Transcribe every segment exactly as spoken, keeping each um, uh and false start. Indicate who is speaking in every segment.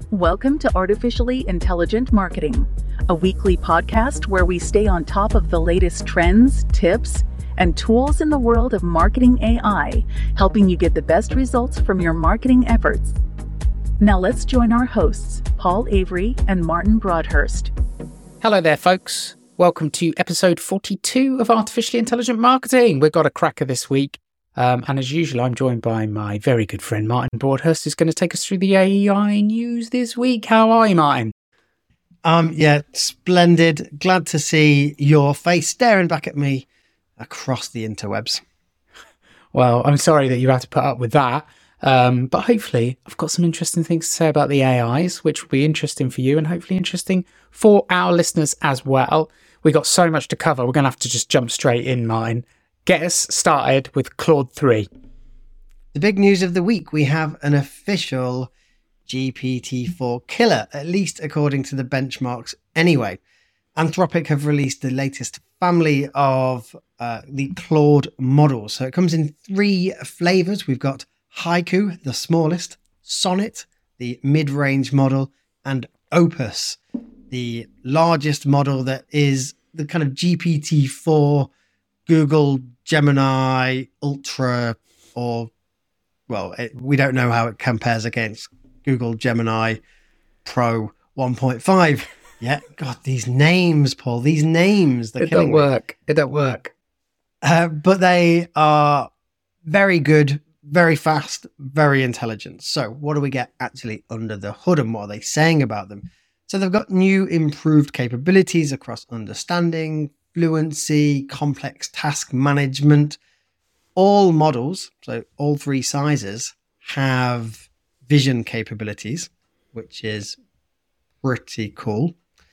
Speaker 1: Welcome to Artificially Intelligent Marketing, a weekly podcast where we stay on top of the latest trends, tips, and tools in the world of marketing A I, helping you get the best results from your marketing efforts. Now let's join our hosts, Paul Avery and Martin Broadhurst.
Speaker 2: Hello there, folks. Welcome to episode forty-two of Artificially Intelligent Marketing. We've got a cracker this week. Um, and as usual, I'm joined by my very good friend, Martin Broadhurst, who's going to take us through the A I news this week. How are you, Martin?
Speaker 3: Um, yeah, splendid. Glad to see your face staring back at me across the interwebs.
Speaker 2: Well, I'm sorry that you had to put up with that. Um, but hopefully I've got some interesting things to say about the A Is, which will be interesting for you and hopefully interesting for our listeners as well. We got so much to cover. We're going to have to just jump straight in, Martin. Get us started with Claude three.
Speaker 3: The big news of the week, we have an official G P T four killer, at least according to the benchmarks anyway. Anthropic have released the latest family of uh, the Claude models. So it comes in three flavors. We've got Haiku, the smallest, Sonnet, the mid-range model, and Opus, the largest model that is the kind of G P T four Google Gemini Ultra, or, well, it, we don't know how it compares against Google Gemini Pro one point five. Yeah, God, these names, Paul, these names.
Speaker 2: It don't work. It don't work.
Speaker 3: Uh, but they are very good, very fast, very intelligent. So what do we get actually under the hood and what are they saying about them? So they've got new improved capabilities across understanding, fluency, complex task management. All models, so all three sizes, have vision capabilities, which is pretty cool.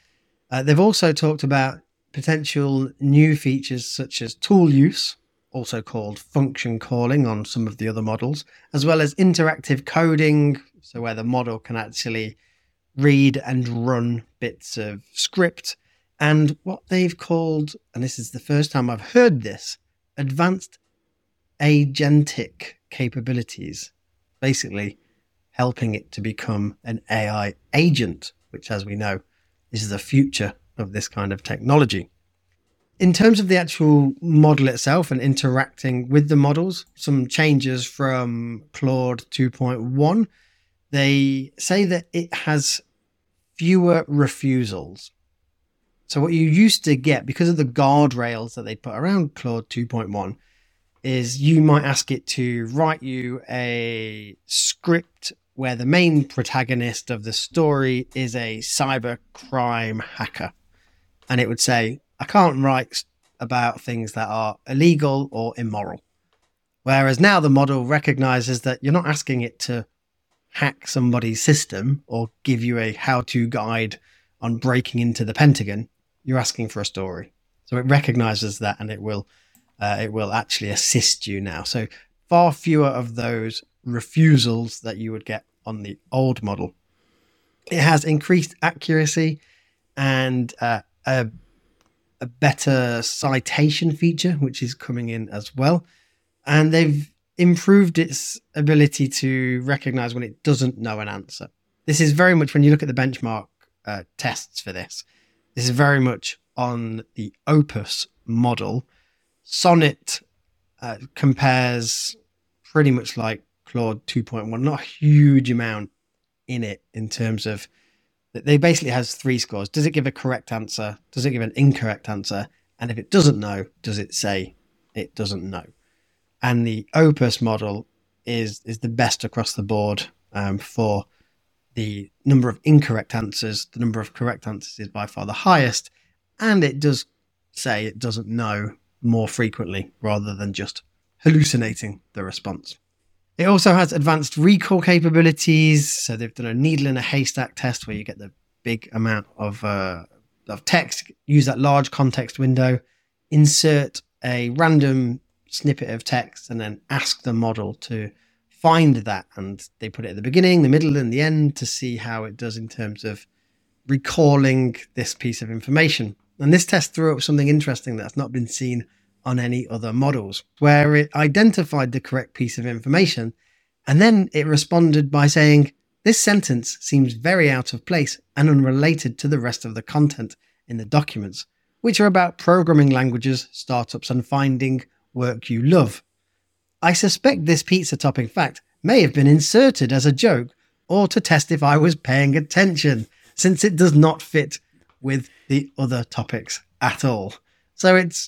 Speaker 3: Uh, they've also talked about potential new features such as tool use, also called function calling on some of the other models, as well as interactive coding, so where the model can actually read and run bits of script, and what they've called, and this is the first time I've heard this, advanced agentic capabilities, basically helping it to become an A I agent, which, as we know, is the future of this kind of technology. In terms of the actual model itself and interacting with the models, some changes from Claude two point one. They say that it has fewer refusals. So what you used to get, because of the guardrails that they put around Claude two point one, is you might ask it to write you a script where the main protagonist of the story is a cybercrime hacker. And it would say, I can't write about things that are illegal or immoral. Whereas now the model recognizes that you're not asking it to hack somebody's system or give you a how-to guide on breaking into the Pentagon. You're asking for a story. So it recognizes that and it will uh, it will actually assist you now. So far fewer of those refusals that you would get on the old model. It has increased accuracy and uh, a, a better citation feature, which is coming in as well. And they've improved its ability to recognize when it doesn't know an answer. This is very much, when you look at the benchmark uh, tests for this, this is very much on the Opus model. Sonnet uh, compares pretty much like Claude two point one, not a huge amount in it in terms of, they basically has three scores. Does it give a correct answer? Does it give an incorrect answer? And if it doesn't know, does it say it doesn't know? And the Opus model is is the best across the board um, for the number of incorrect answers. The number of correct answers is by far the highest. And it does say it doesn't know more frequently rather than just hallucinating the response. It also has advanced recall capabilities. So they've done a needle in a haystack test where you get the big amount of, uh, of text, use that large context window, insert a random snippet of text, and then ask the model to find that. And they put it at the beginning, the middle, and the end to see how it does in terms of recalling this piece of information. And this test threw up something interesting that's not been seen on any other models, where it identified the correct piece of information and then it responded by saying, This sentence seems very out of place and unrelated to the rest of the content in the documents, which are about programming languages, startups, and finding work you love. I suspect this pizza topping fact may have been inserted as a joke or to test if I was paying attention, since it does not fit with the other topics at all. So it's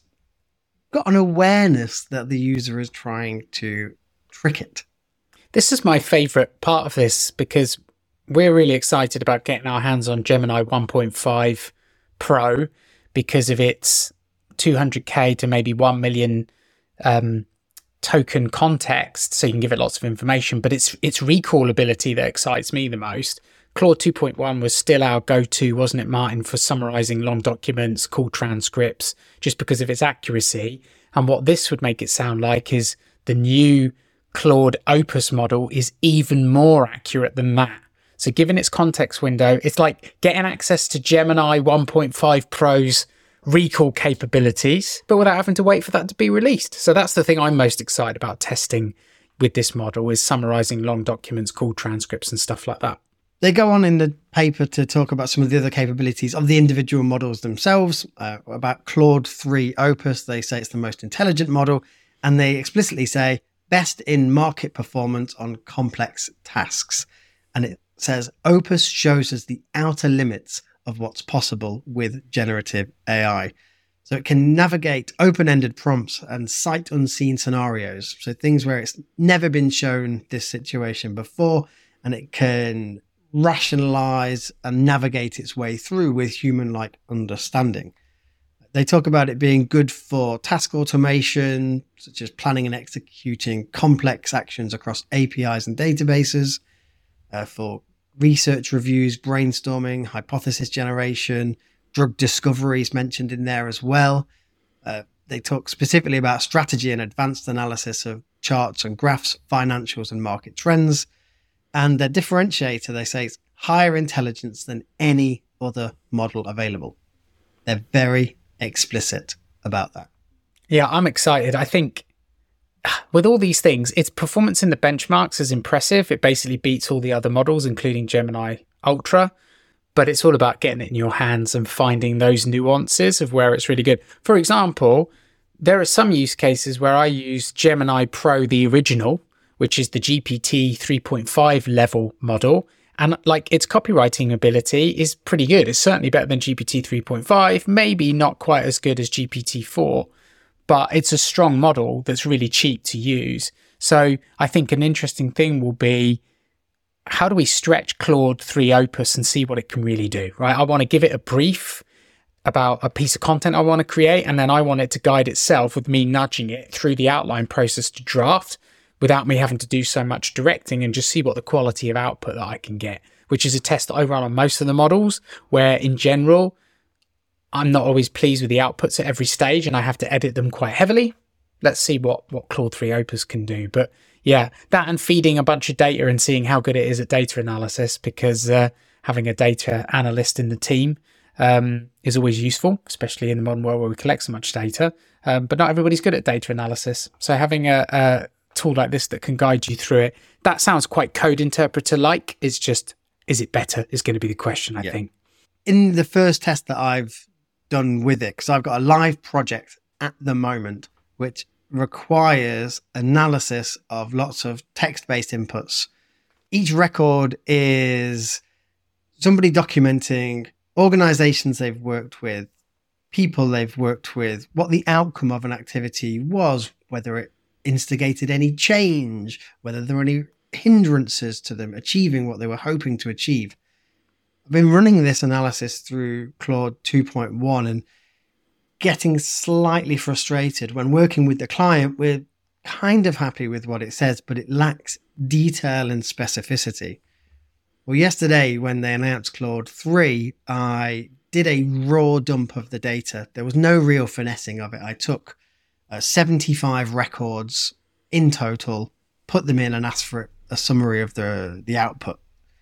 Speaker 3: got an awareness that the user is trying to trick it.
Speaker 2: This is my favorite part of this because we're really excited about getting our hands on Gemini one point five Pro because of its two hundred K to maybe one million um, token context, so you can give it lots of information, but it's its recall ability that excites me the most. Claude two point one was still our go-to, wasn't it, Martin, for summarizing long documents, call transcripts, just because of its accuracy. And what this would make it sound like is the new Claude Opus model is even more accurate than that. So given its context window, it's like getting access to Gemini one point five Pro's recall capabilities, but without having to wait for that to be released. So that's the thing I'm most excited about testing with this model, is summarizing long documents, call transcripts and stuff like that.
Speaker 3: They go on in the paper to talk about some of the other capabilities of the individual models themselves. Uh, about Claude three Opus, they say it's the most intelligent model, and they explicitly say best in market performance on complex tasks. And it says Opus shows us the outer limits of what's possible with generative A I. So it can navigate open-ended prompts and sight unseen scenarios. So things where it's never been shown this situation before, and it can rationalize and navigate its way through with human-like understanding. They talk about it being good for task automation, such as planning and executing complex actions across A P Is and databases, uh, for research reviews, brainstorming, hypothesis generation, drug discovery is mentioned in there as well. Uh, they talk specifically about strategy and advanced analysis of charts and graphs, financials and market trends. And their differentiator, they say, is higher intelligence than any other model available. They're very explicit about that.
Speaker 2: Yeah, I'm excited. I think with all these things, its performance in the benchmarks is impressive. It basically beats all the other models, including Gemini Ultra. But it's all about getting it in your hands and finding those nuances of where it's really good. For example, there are some use cases where I use Gemini Pro, the original, which is the G P T three point five level model. And like its copywriting ability is pretty good. It's certainly better than G P T three point five, maybe not quite as good as G P T four, but it's a strong model that's really cheap to use. So I think an interesting thing will be, how do we stretch Claude three Opus and see what it can really do, right? I want to give it a brief about a piece of content I want to create, and then I want it to guide itself with me nudging it through the outline process to draft without me having to do so much directing, and just see what the quality of output that I can get, which is a test that I run on most of the models, where in general, I'm not always pleased with the outputs at every stage and I have to edit them quite heavily. Let's see what, what Claude three Opus can do. But yeah, that and feeding a bunch of data and seeing how good it is at data analysis, because uh, having a data analyst in the team um, is always useful, especially in the modern world where we collect so much data. Um, but not everybody's good at data analysis. So having a, a tool like this that can guide you through it, that sounds quite code interpreter-like. It's just, is it better is going to be the question, I yeah. think.
Speaker 3: In the first test that I've done with it, because I've got a live project at the moment, which requires analysis of lots of text-based inputs. Each record is somebody documenting organizations they've worked with, people they've worked with, what the outcome of an activity was, whether it instigated any change, whether there were any hindrances to them achieving what they were hoping to achieve. I've been running this analysis through Claude two point one and getting slightly frustrated when working with the client. We're kind of happy with what it says, but it lacks detail and specificity. Well, yesterday when they announced Claude three, I did a raw dump of the data. There was no real finessing of it. I took uh, seventy-five records in total, put them in and asked for a summary of the, the output.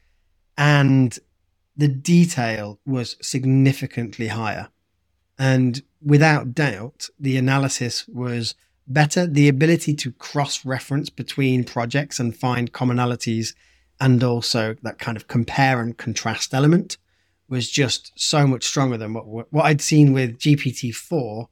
Speaker 3: And the detail was significantly higher. And without doubt, the analysis was better. The ability to cross-reference between projects and find commonalities and also that kind of compare and contrast element was just so much stronger than what what I'd seen with G P T four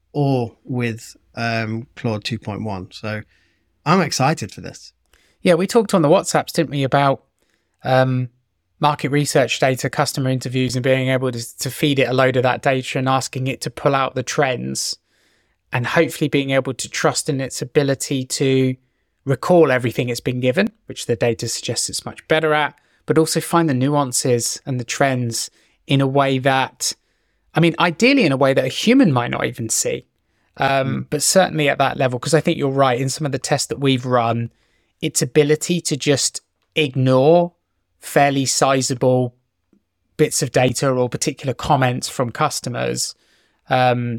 Speaker 3: or with um, Claude two point one. So I'm excited for this.
Speaker 2: Yeah, we talked on the WhatsApps, didn't we, about um, market research data, customer interviews, and being able to, to feed it a load of that data and asking it to pull out the trends, and hopefully being able to trust in its ability to recall everything it's been given, which the data suggests it's much better at, but also find the nuances and the trends in a way that, I mean, ideally in a way that a human might not even see, um, mm. but certainly at that level, because I think you're right, in some of the tests that we've run, its ability to just ignore fairly sizable bits of data or particular comments from customers um,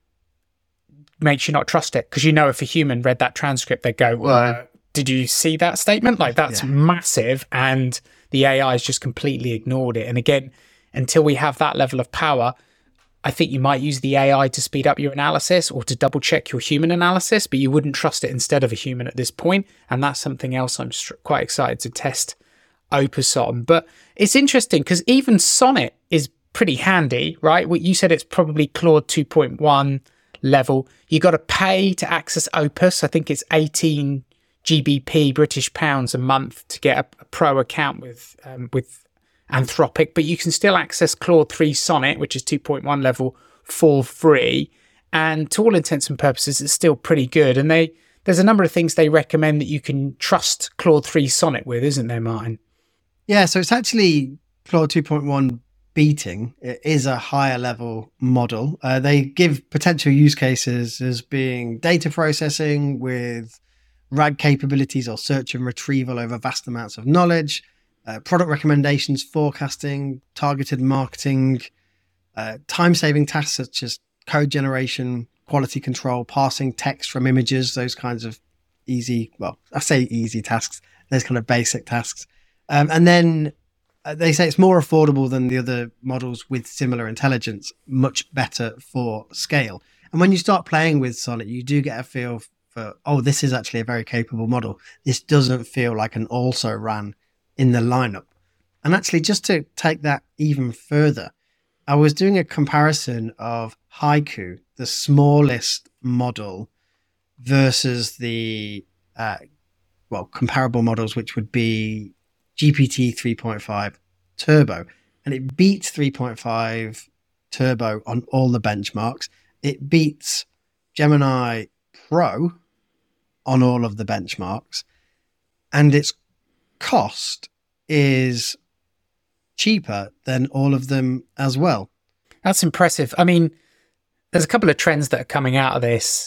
Speaker 2: makes you not trust it. Because you know if a human read that transcript, they'd go, well, did you see that statement? Like, that's yeah. massive. And the A I has just completely ignored it. And again, until we have that level of power, I think you might use the A I to speed up your analysis or to double check your human analysis, but you wouldn't trust it instead of a human at this point. And that's something else I'm quite excited to test Opus on. But it's interesting because even Sonnet is pretty handy, right? What you said, it's probably Claude two point one level. You got to pay to access Opus. I think it's eighteen G B P, British pounds a month to get a, a pro account with um, with Anthropic, but you can still access Claude three Sonnet, which is two point one level, for free. And to all intents and purposes, it's still pretty good. And they there's a number of things they recommend that you can trust Claude three Sonnet with, isn't there, Martin?
Speaker 3: Yeah, so it's actually Claude two point one beating. It is a higher level model. Uh, they give potential use cases as being data processing with R A G capabilities or search and retrieval over vast amounts of knowledge, uh, product recommendations, forecasting, targeted marketing, uh, time-saving tasks such as code generation, quality control, parsing text from images, those kinds of easy, well, I say easy tasks, those kind of basic tasks. Um, and then uh, they say it's more affordable than the other models with similar intelligence, much better for scale. And when you start playing with Sonnet, you do get a feel for, oh, this is actually a very capable model. This doesn't feel like an also ran in the lineup. And actually, just to take that even further, I was doing a comparison of Haiku, the smallest model, versus the, uh, well, comparable models, which would be G P T three point five Turbo. And it beats three point five Turbo on all the benchmarks. It beats Gemini Pro on all of the benchmarks. And its cost is cheaper than all of them as well.
Speaker 2: That's impressive. I mean, there's a couple of trends that are coming out of this.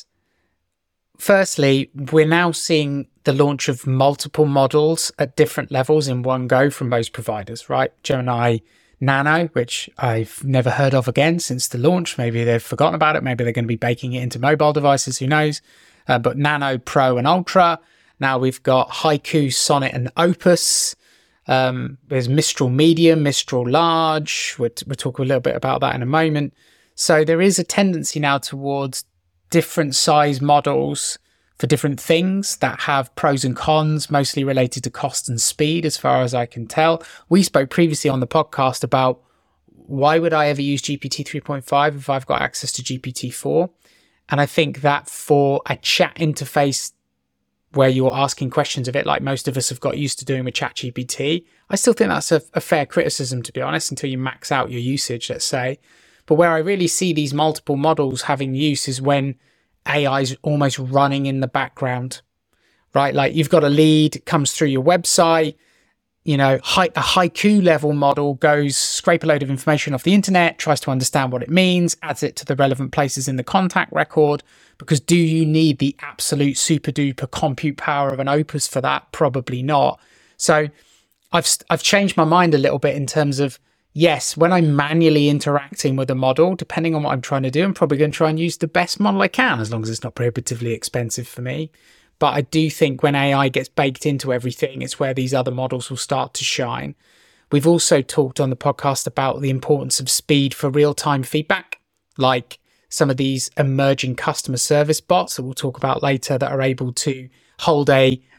Speaker 2: Firstly, we're now seeing the launch of multiple models at different levels in one go from most providers, right? Gemini Nano, which I've never heard of again since the launch. Maybe they've forgotten about it. Maybe they're going to be baking it into mobile devices. Who knows? Uh, but Nano, Pro and Ultra. Now we've got Haiku, Sonnet and Opus. Um, there's Mistral Medium, Mistral Large. We'll, we'll talk a little bit about that in a moment. So there is a tendency now towards different size models for different things that have pros and cons, mostly related to cost and speed, as far as I can tell. We spoke previously on the podcast about why would I ever use G P T three point five if I've got access to G P T four? And I think that for a chat interface where you're asking questions of it, like most of us have got used to doing with ChatGPT, I still think that's a, a fair criticism, to be honest, until you max out your usage, let's say. But where I really see these multiple models having use is when A I is almost running in the background, right? Like you've got a lead, comes through your website, you know, a Haiku level model goes scrape a load of information off the internet, tries to understand what it means, adds it to the relevant places in the contact record. Because do you need the absolute super duper compute power of an Opus for that? Probably not. So I've I've changed my mind a little bit in terms of, yes, when I'm manually interacting with a model, depending on what I'm trying to do, I'm probably going to try and use the best model I can, as long as it's not prohibitively expensive for me. But I do think when A I gets baked into everything, it's where these other models will start to shine. We've also talked on the podcast about the importance of speed for real-time feedback, like some of these emerging customer service bots that we'll talk about later that are able to hold a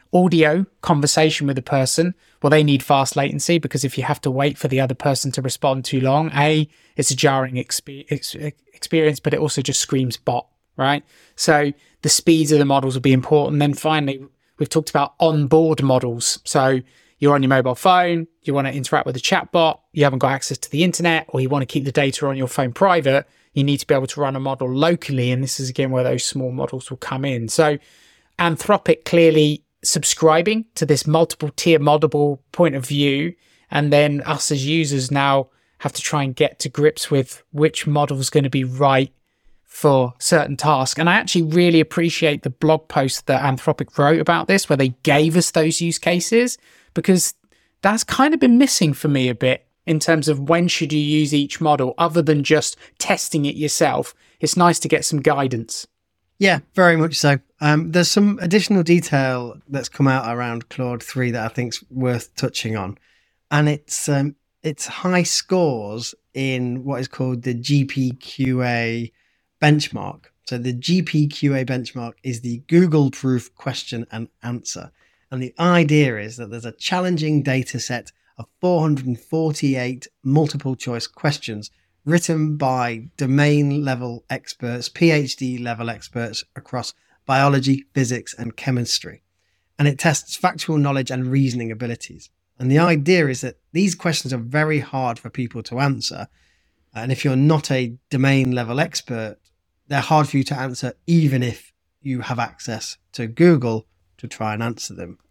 Speaker 2: audio conversation with a person, well, they need fast latency, because if you have to wait for the other person to respond too long, A, it's a jarring expe- ex- experience, but it also just screams bot, right? So the speeds of the models will be important. Then finally, we've talked about onboard models. So you're on your mobile phone, you want to interact with a chatbot, you haven't got access to the internet, or you want to keep the data on your phone private, you need to be able to run a model locally. And this is again where those small models will come in. So Anthropic clearly subscribing to this multiple tier model point of view, and then us as users now have to try and get to grips with which model is going to be right for certain tasks. And I actually really appreciate the blog post that Anthropic wrote about this, where they gave us those use cases, because that's kind of been missing for me a bit in terms of when should you use each model other than just testing it yourself. It's nice to get some guidance.
Speaker 3: Yeah, very much so. Um, there's some additional detail that's come out around Claude three that I think's worth touching on. And it's um, it's high scores in what is called the G P Q A benchmark. So the G P Q A benchmark is the Google proof question and answer. And the idea is that there's a challenging data set of four hundred forty-eight multiple choice questions written by domain level experts, PhD level experts across biology, physics, and chemistry. And it tests factual knowledge and reasoning abilities. And the idea is that these questions are very hard for people to answer. And if you're not a domain level expert, they're hard for you to answer, even if you have access to Google to try and answer them.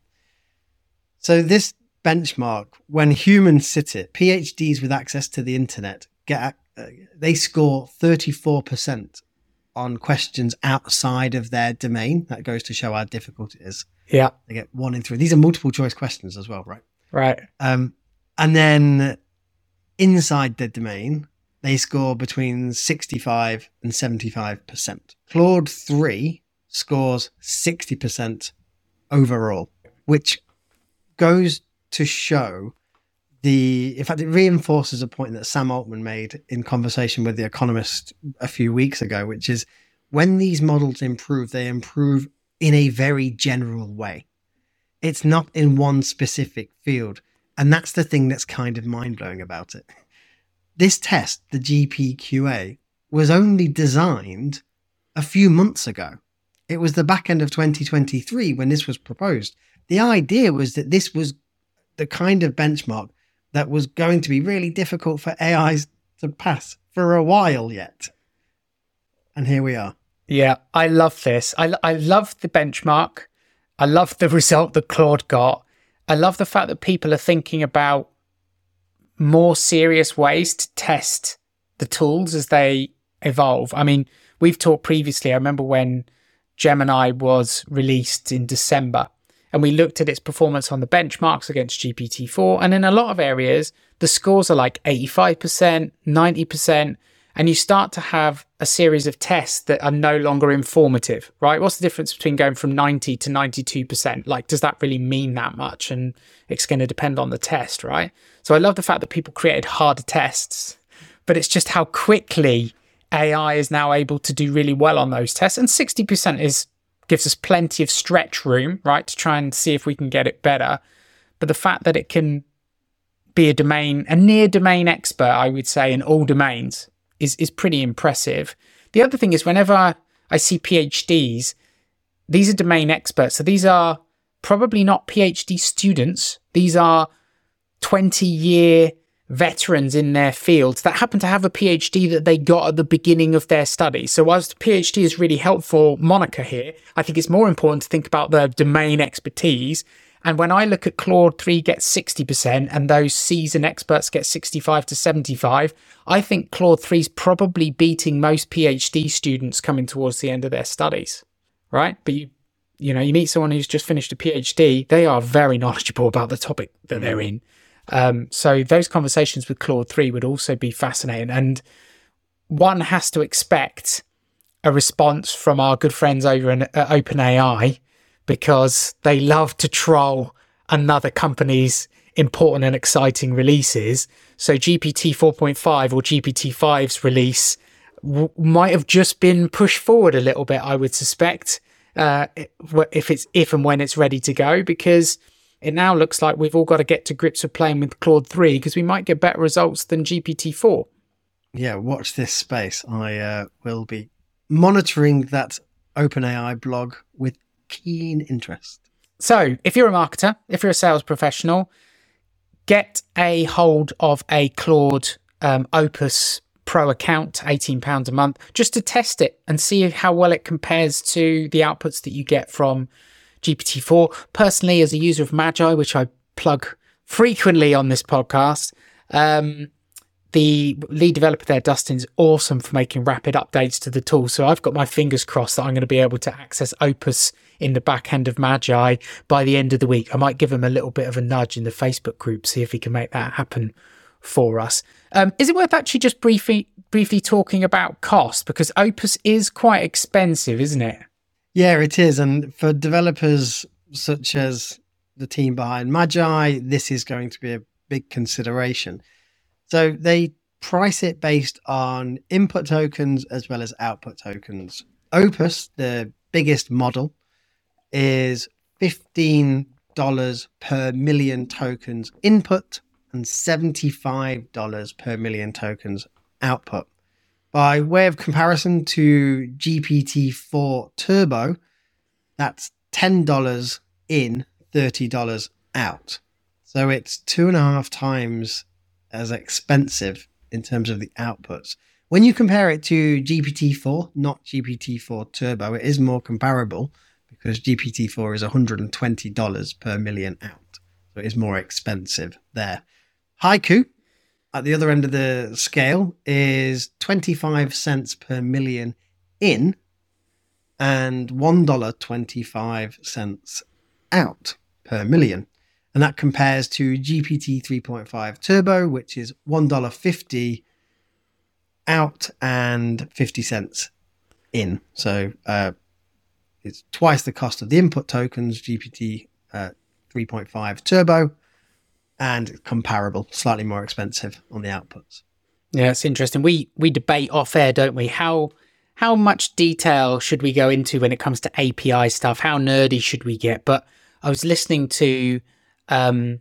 Speaker 3: So this benchmark, when humans sit it, PhDs with access to the internet get uh, they score thirty-four percent on questions outside of their domain. That goes to show how difficult it is.
Speaker 2: Yeah.
Speaker 3: They get one in three. These are multiple choice questions as well, right?
Speaker 2: Right.
Speaker 3: Um, and then inside the domain, they score between sixty-five and seventy-five percent. Claude three scores sixty percent overall, which goes to show the, in fact, it reinforces a point that Sam Altman made in conversation with The Economist a few weeks ago, which is when these models improve, they improve in a very general way. It's not in one specific field. And that's the thing that's kind of mind-blowing about it. This test, the G P Q A, was only designed a few months ago. It was the back end of twenty twenty-three when this was proposed. The idea was that this was the kind of benchmark that was going to be really difficult for A Is to pass for a while yet. And here we are.
Speaker 2: Yeah, I love this. I, I love the benchmark. I love the result that Claude got. I love the fact that people are thinking about more serious ways to test the tools as they evolve. I mean, we've talked previously, I remember when Gemini was released in December, and we looked at its performance on the benchmarks against G P T four. And in a lot of areas, the scores are like eighty-five percent, ninety percent. And you start to have a series of tests that are no longer informative, right? What's the difference between going from ninety to ninety-two percent? Like, does that really mean that much? And it's going to depend on the test, right? So I love the fact that people created harder tests, but it's just how quickly A I is now able to do really well on those tests. And sixty percent is gives us plenty of stretch room, right, to try and see if we can get it better. But the fact that it can be a domain, a near domain expert, I would say, in all domains is, is pretty impressive. The other thing is whenever I, I see PhDs, these are domain experts. So these are probably not PhD students. These are twenty-year veterans in their fields that happen to have a PhD that they got at the beginning of their study. So whilst the PhD is really helpful moniker here, I think it's more important to think about the domain expertise. And when I look at Claude three gets sixty percent and those seasoned experts get sixty-five to seventy-five, I think Claude three is probably beating most PhD students coming towards the end of their studies, right? But you, you know, you meet someone who's just finished a PhD, they are very knowledgeable about the topic that they're in. Um, so those conversations with Claude three would also be fascinating. And one has to expect a response from our good friends over in uh, OpenAI, because they love to troll another company's important and exciting releases. So G P T four point five or G P T five's release w- might have just been pushed forward a little bit, I would suspect, uh, if it's if and when it's ready to go, because it now looks like we've all got to get to grips with playing with Claude three because we might get better results than G P T four.
Speaker 3: Yeah, watch this space. I uh, will be monitoring that OpenAI blog with keen interest.
Speaker 2: So if you're a marketer, if you're a sales professional, get a hold of a Claude um, Opus Pro account, eighteen pounds a month, just to test it and see how well it compares to the outputs that you get from G P T four. Personally, as a user of Magi, which I plug frequently on this podcast, um, the lead developer there, Dustin, is awesome for making rapid updates to the tool. So I've got my fingers crossed that I'm going to be able to access Opus in the back end of Magi by the end of the week. I might give him a little bit of a nudge in the Facebook group, see if he can make that happen for us. Um, is it worth actually just briefly briefly talking about cost? Because Opus is quite expensive, isn't it?
Speaker 3: Yeah, it is. And for developers such as the team behind Magi, this is going to be a big consideration. So they price it based on input tokens as well as output tokens. Opus, the biggest model, is fifteen dollars per million tokens input and seventy-five dollars per million tokens output. By way of comparison to G P T four Turbo, that's ten dollars in, thirty dollars out. So it's two and a half times as expensive in terms of the outputs. When you compare it to G P T four, not G P T four Turbo, it is more comparable because G P T four is one hundred twenty dollars per million out. So it is more expensive there. Haiku, at the other end of the scale, is twenty-five cents per million in and one dollar and twenty-five cents out per million. And that compares to G P T three point five Turbo, which is one dollar and fifty cents out and fifty cents in. So uh, it's twice the cost of the input tokens, G P T uh, three point five Turbo, and comparable, slightly more expensive on the outputs.
Speaker 2: Yeah, it's interesting. We we debate off air, don't we? How how much detail should we go into when it comes to A P I stuff? How nerdy should we get? But I was listening to um,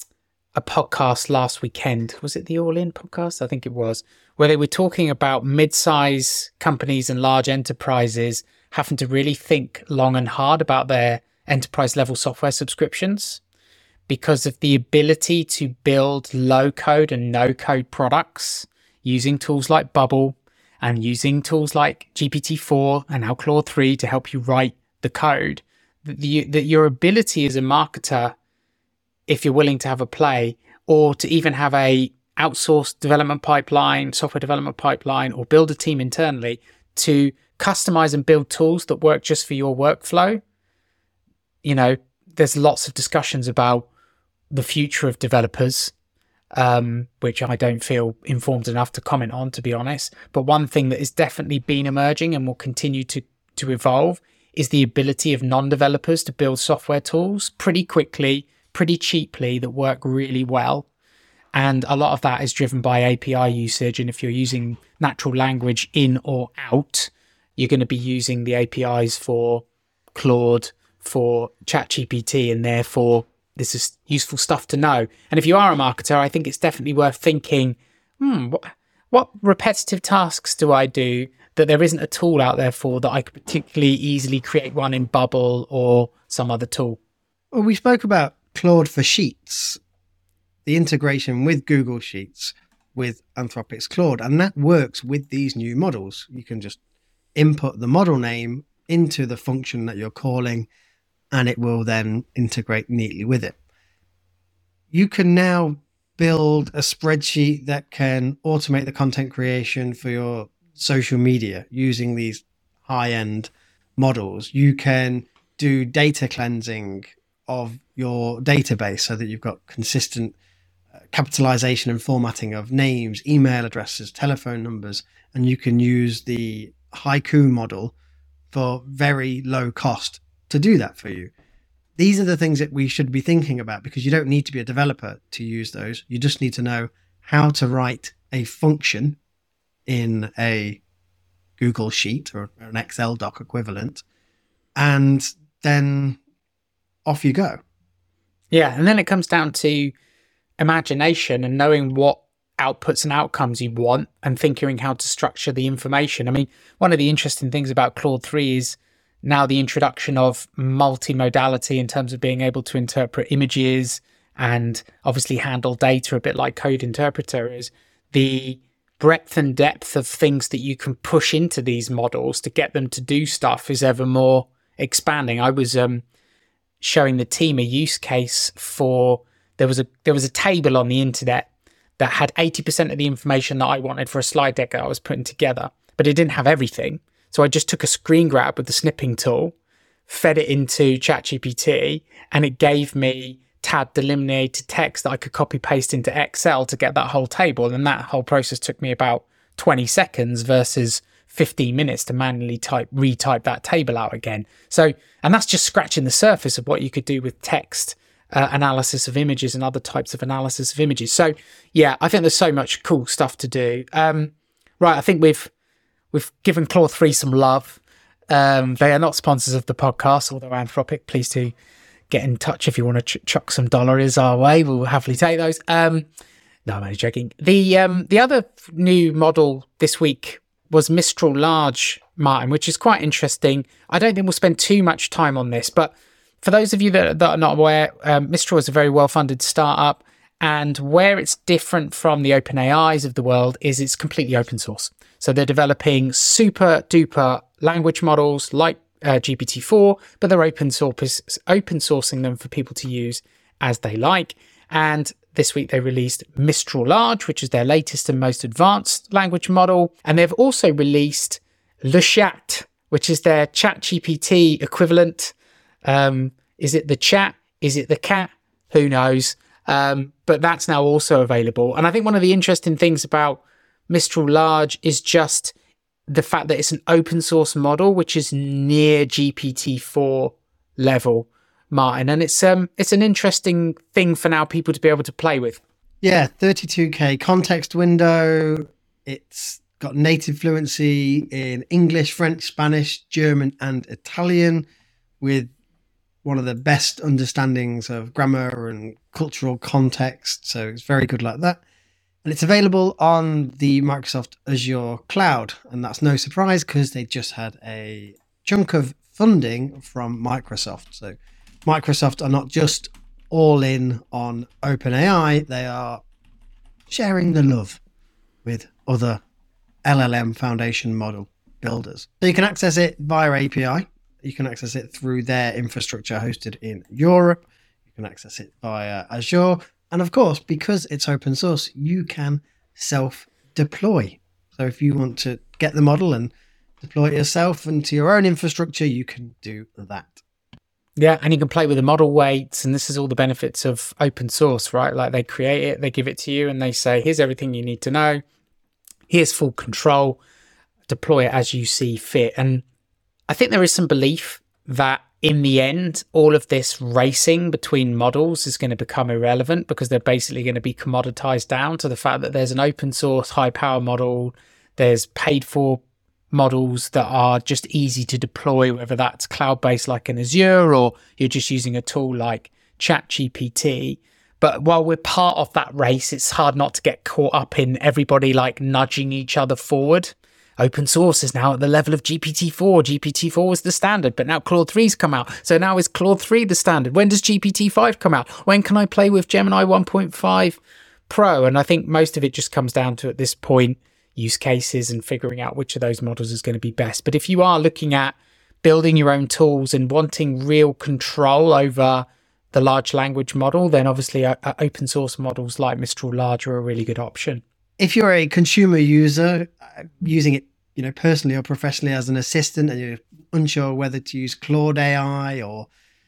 Speaker 2: a podcast last weekend. Was it the All In podcast? I think it was, where they were talking about mid-size companies and large enterprises having to really think long and hard about their enterprise level software subscriptions because of the ability to build low code and no code products using tools like Bubble and using tools like G P T four and now Claude three to help you write the code. That the, that your ability as a marketer, if you're willing to have a play, or to even have a outsourced development pipeline, software development pipeline, or build a team internally to customize and build tools that work just for your workflow. You know, there's lots of discussions about the future of developers, um, which I don't feel informed enough to comment on, to be honest. But one thing that has definitely been emerging and will continue to, to evolve is the ability of non-developers to build software tools pretty quickly, pretty cheaply, that work really well. And a lot of that is driven by A P I usage. And if you're using natural language in or out, you're going to be using the A P Is for Claude, for ChatGPT, and therefore this is useful stuff to know. And if you are a marketer, I think it's definitely worth thinking, hmm, what, what repetitive tasks do I do that there isn't a tool out there for that I could particularly easily create one in Bubble or some other tool?
Speaker 3: Well, we spoke about Claude for Sheets, the integration with Google Sheets, with Anthropic's Claude, and that works with these new models. You can just input the model name into the function that you're calling, and it will then integrate neatly with it. You can now build a spreadsheet that can automate the content creation for your social media using these high-end models. You can do data cleansing of your database so that you've got consistent uh, capitalization and formatting of names, email addresses, telephone numbers, and you can use the Haiku model for very low cost to do that for you. These are the things that we should be thinking about, because you don't need to be a developer to use those. You just need to know how to write a function in a Google Sheet or an Excel doc equivalent and then off you go.
Speaker 2: Yeah, and then it comes down to imagination and knowing what outputs and outcomes you want and thinking how to structure the information. I mean, one of the interesting things about Claude three is now the introduction of multimodality in terms of being able to interpret images and obviously handle data a bit like Code Interpreter. Is the breadth and depth of things that you can push into these models to get them to do stuff is ever more expanding. I was um, showing the team a use case for, there was a there was a table on the internet that had eighty percent of the information that I wanted for a slide deck that I was putting together, but it didn't have everything. So I just took a screen grab with the snipping tool, fed it into ChatGPT, and it gave me tab delimited text that I could copy paste into Excel to get that whole table. And that whole process took me about twenty seconds versus fifteen minutes to manually type, retype that table out again. So, and that's just scratching the surface of what you could do with text uh, analysis of images and other types of analysis of images. So yeah, I think there's so much cool stuff to do. Um, right. I think we've, we've given Claude three some love. Um, they are not sponsors of the podcast, although Anthropic, please do get in touch if you want to ch- chuck some dollars our way. We'll happily take those. Um, no, I'm only joking. The um, the other new model this week was Mistral Large, Martin, which is quite interesting. I don't think we'll spend too much time on this, but for those of you that, that are not aware, um, Mistral is a very well-funded startup, and where it's different from the OpenAIs of the world is it's completely open source. So they're developing super duper language models like uh, G P T four, but they're open source, open sourcing them for people to use as they like. And this week they released Mistral Large, which is their latest and most advanced language model. And they've also released Le Chat, which is their ChatGPT equivalent. Um, is it the chat? Is it the cat? Who knows? Um, but that's now also available. And I think one of the interesting things about Mistral Large is just the fact that it's an open source model, which is near G P T four level, Martin. And it's um it's an interesting thing for now people to be able to play with.
Speaker 3: Yeah, thirty-two K context window. It's got native fluency in English, French, Spanish, German, and Italian, with one of the best understandings of grammar and cultural context. So it's very good like that. And it's available on the Microsoft Azure cloud. And that's no surprise because they just had a chunk of funding from Microsoft. So Microsoft are not just all in on OpenAI, they are sharing the love with other L L M foundation model builders. So you can access it via A P I. You can access it through their infrastructure hosted in Europe. You can access it via Azure. And of course, because it's open source, you can self-deploy. So if you want to get the model and deploy it yourself into your own infrastructure, you can do that.
Speaker 2: Yeah, and you can play with the model weights, and this is all the benefits of open source, right? Like they create it, they give it to you, and they say, here's everything you need to know. Here's full control. Deploy it as you see fit. And I think there is some belief that in the end, all of this racing between models is going to become irrelevant because they're basically going to be commoditized down to the fact that there's an open source high power model, there's paid for models that are just easy to deploy, whether that's cloud-based like in Azure or you're just using a tool like ChatGPT. But while we're part of that race, it's hard not to get caught up in everybody like nudging each other forward. Open source is now at the level of G P T four. G P T four was the standard, but now Claude three's come out. So now is Claude three the standard? When does G P T five come out? When can I play with Gemini one point five Pro? And I think most of it just comes down to, at this point, use cases and figuring out which of those models is going to be best. But if you are looking at building your own tools and wanting real control over the large language model, then obviously uh, uh, open source models like Mistral Large are a really good option.
Speaker 3: If you're a consumer user uh, using it, you know, personally or professionally as an assistant, and you're unsure whether to use Claude A I or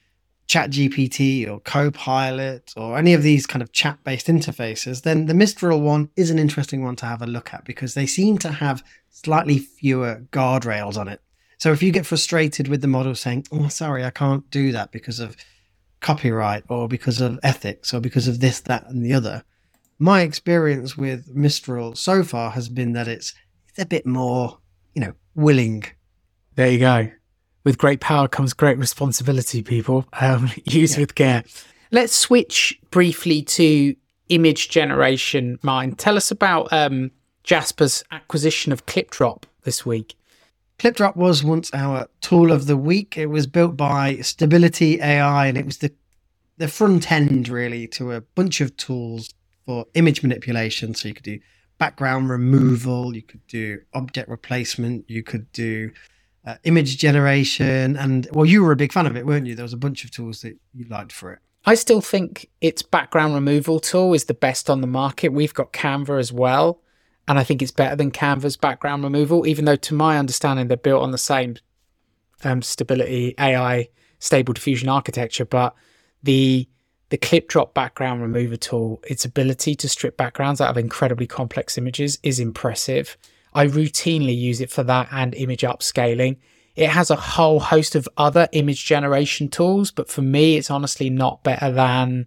Speaker 3: ChatGPT or Copilot or any of these kind of chat-based interfaces, then the Mistral one is an interesting one to have a look at because they seem to have slightly fewer guardrails on it. So if you get frustrated with the model saying, oh, sorry, I can't do that because of copyright or because of ethics or because of this, that, and the other, my experience with Mistral so far has been that it's it's a bit more, you know, willing.
Speaker 2: There you go. with great power comes great responsibility, people. Um, use
Speaker 3: Yeah.
Speaker 2: with care. Let's switch briefly to image generation, Martin. Tell us about um, Jasper's acquisition of ClipDrop this week.
Speaker 3: ClipDrop was once our tool of the week. It was built by Stability A I, and it was the the front end really to a bunch of tools for image manipulation. So you could do background removal, you could do object replacement, you could do uh, image generation, and well, you were a big fan of it, weren't you? There was a bunch of tools that you liked for it.
Speaker 2: I still think its background removal tool is the best on the market. We've got Canva as well, and I think it's better than Canva's background removal, even though to my understanding they're built on the same um, Stability A I stable diffusion architecture. But the the ClipDrop background remover tool, its ability to strip backgrounds out of incredibly complex images is impressive. I routinely use it for that and image upscaling. It has a whole host of other image generation tools, but for me, it's honestly not better than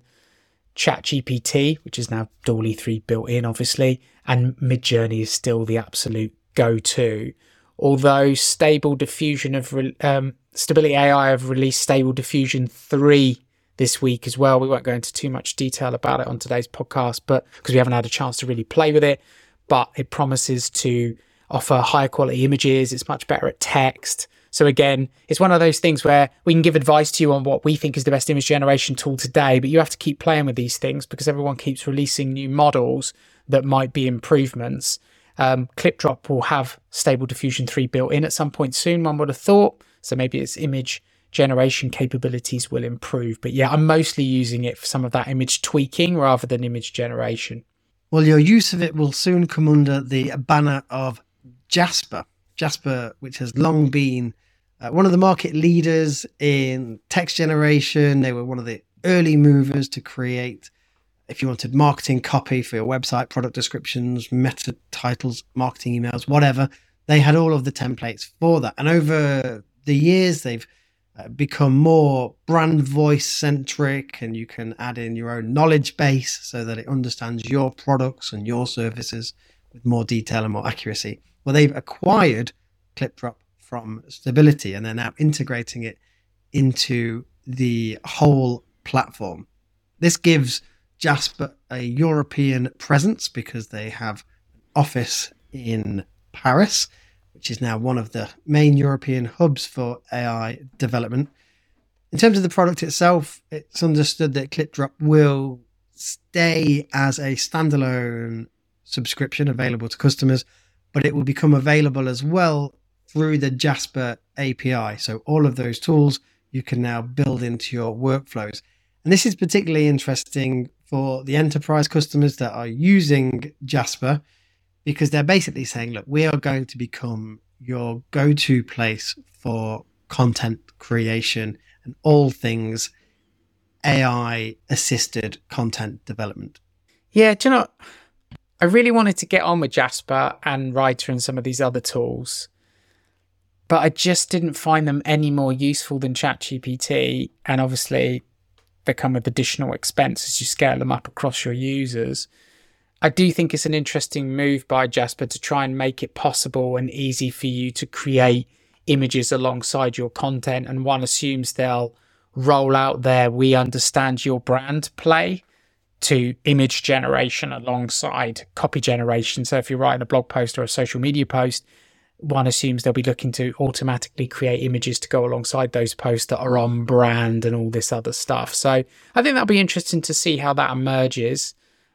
Speaker 2: ChatGPT, which is now D A L L-E three built in, obviously, and Midjourney is still the absolute go-to. Although Stable Diffusion of um, Stability A I have released Stable Diffusion three this week as well. We won't go into too much detail about it on today's podcast, but because we haven't had a chance to really play with it, but it promises to offer higher quality images. It's much better at text. So again, it's one of those things where we can give advice to you on what we think is the best image generation tool today, but you have to keep playing with these things because everyone keeps releasing new models that might be improvements. Um, ClipDrop will have Stable Diffusion three built in at some point soon, one would have thought. So maybe its image generation capabilities will improve. But yeah, I'm mostly using it for some of that image tweaking rather than image generation.
Speaker 3: Well, your use of it will soon come under the banner of Jasper. Jasper, which has long been uh, one of the market leaders in text generation. They were one of the early movers to create, if you wanted marketing copy for your website, product descriptions, meta titles, marketing emails, whatever. They had all of the templates for that. And over the years, they've uh, become more brand voice centric, and you can add in your own knowledge base so that it understands your products and your services with more detail and more accuracy. Well, they've acquired ClipDrop from Stability, and they're now integrating it into the whole platform. This gives Jasper a European presence because they have an office in Paris, which is now one of the main European hubs for A I development. In terms of the product itself, it's understood that ClipDrop will stay as a standalone subscription available to customers, but it will become available as well through the Jasper A P I. So all of those tools you can now build into your workflows. And this is particularly interesting for the enterprise customers that are using Jasper, because they're basically saying, look, we are going to become your go-to place for content creation and all things A I-assisted content development.
Speaker 2: Yeah, do you know, I really wanted to get on with Jasper and Writer and some of these other tools, but I just didn't find them any more useful than ChatGPT. And obviously, they come with additional expense as you scale them up across your users. I do think it's an interesting move by Jasper to try and make it possible and easy for you to create images alongside your content. And one assumes they'll roll out their "we understand your brand" play to image generation alongside copy generation. So if you're writing a blog post or a social media post, one assumes they'll be looking to automatically create images to go alongside those posts that are on brand and all this other stuff. So I think that'll be interesting to see how that emerges.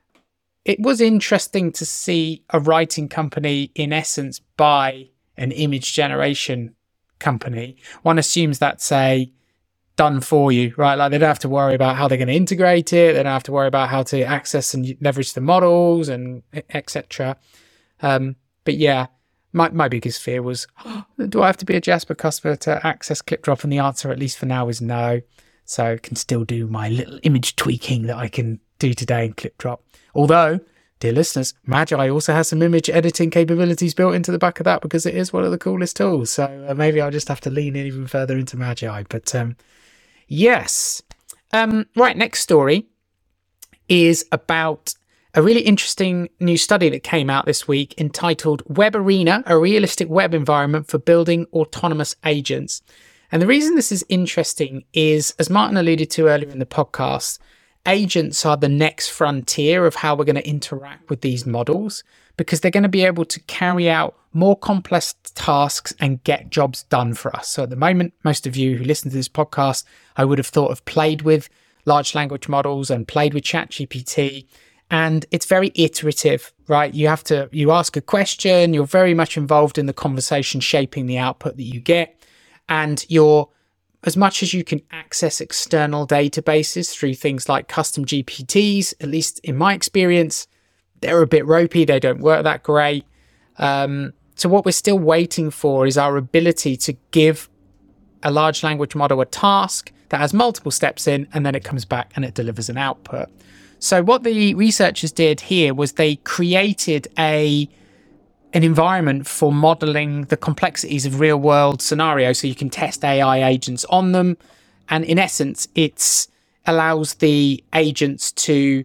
Speaker 2: It was interesting to see a writing company, in essence, buy an image generation company. One assumes that's a done for you, right? Like they don't have to worry about how they're going to integrate it. They don't have to worry about how to access and leverage the models and et cetera. Um, but yeah, my, my biggest fear was, oh, do I have to be a Jasper customer to access ClipDrop? And the answer, at least for now, is no. So I can still do my little image tweaking that I can do today in ClipDrop. Although, dear listeners, Magi also has some image editing capabilities built into the back of that because it is one of the coolest tools. So uh, maybe I'll just have to lean in even further into Magi. But um, yes. Um, right, next story is about a really interesting new study that came out this week entitled Web Arena, a realistic web environment for building autonomous agents. And the reason this is interesting is, as Martin alluded to earlier in the podcast, agents are the next frontier of how we're going to interact with these models, because they're going to be able to carry out more complex tasks and get jobs done for us. So at the moment, most of you who listen to this podcast, I would have thought have played with large language models and played with ChatGPT. And it's very iterative, right? You have to, you ask a question, you're very much involved in the conversation, shaping the output that you get. And you're, as much as you can access external databases through things like custom G P Ts, at least in my experience, they're a bit ropey. They don't work that great. Um, so what we're still waiting for is our ability to give a large language model a task that has multiple steps in, and then it comes back and it delivers an output. So what the researchers did here was they created a an environment for modeling the complexities of real world scenarios, so you can test A I agents on them. And in essence, it allows the agents to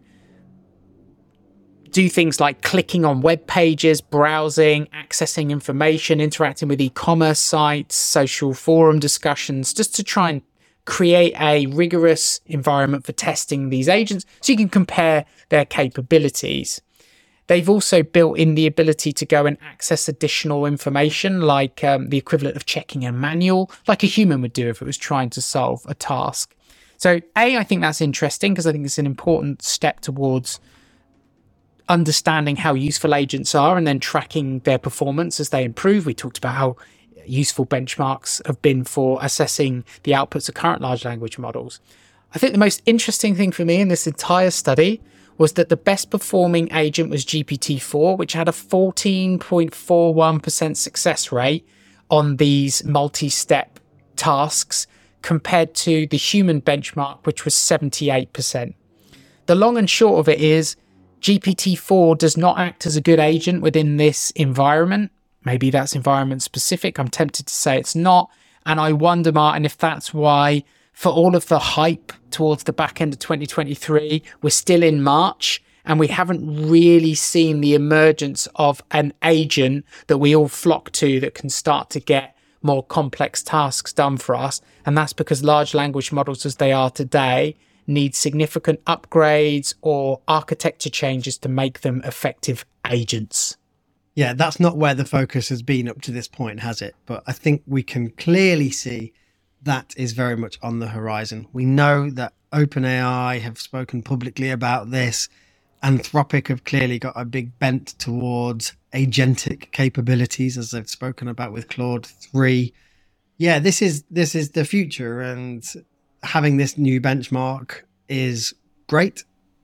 Speaker 2: do things like clicking on web pages, browsing, accessing information, interacting with e-commerce sites, social forum discussions, just to try and create a rigorous environment for testing these agents so you can compare their capabilities. They've also built in the ability to go and access additional information, like um, the equivalent of checking a manual, like a human would do if it was trying to solve a task. So A, I think that's interesting because I think it's an important step towards understanding how useful agents are and then tracking their performance as they improve. We talked about how useful benchmarks have been for assessing the outputs of current large language models. I think the most interesting thing for me in this entire study was that the best performing agent was G P T four, which had a fourteen point four one percent success rate on these multi-step tasks compared to the human benchmark, which was seventy-eight percent. The long and short of it is G P T four does not act as a good agent within this environment. Maybe that's environment specific. I'm tempted to say it's not. And I wonder, Martin, if that's why, for all of the hype towards the back end of twenty twenty-three, we're still in March and we haven't really seen the emergence of an agent that we all flock to that can start to get more complex tasks done for us. And that's because large language models as they are today need significant upgrades or architecture changes to make them effective agents.
Speaker 3: Yeah, that's not where the focus has been up to this point, has it? But I think we can clearly see that is very much on the horizon. We know that OpenAI have spoken publicly about this. Anthropic have clearly got a big bent towards agentic capabilities, as they've spoken about with Claude three. Yeah, this is this is the future, and having this new benchmark is great.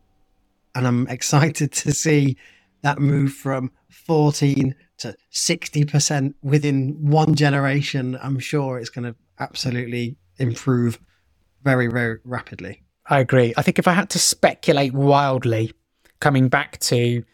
Speaker 3: And I'm excited to see that move from fourteen to sixty percent within one generation. I'm sure it's going to absolutely improve very, very rapidly.
Speaker 2: I agree. I think if I had to speculate wildly, coming back to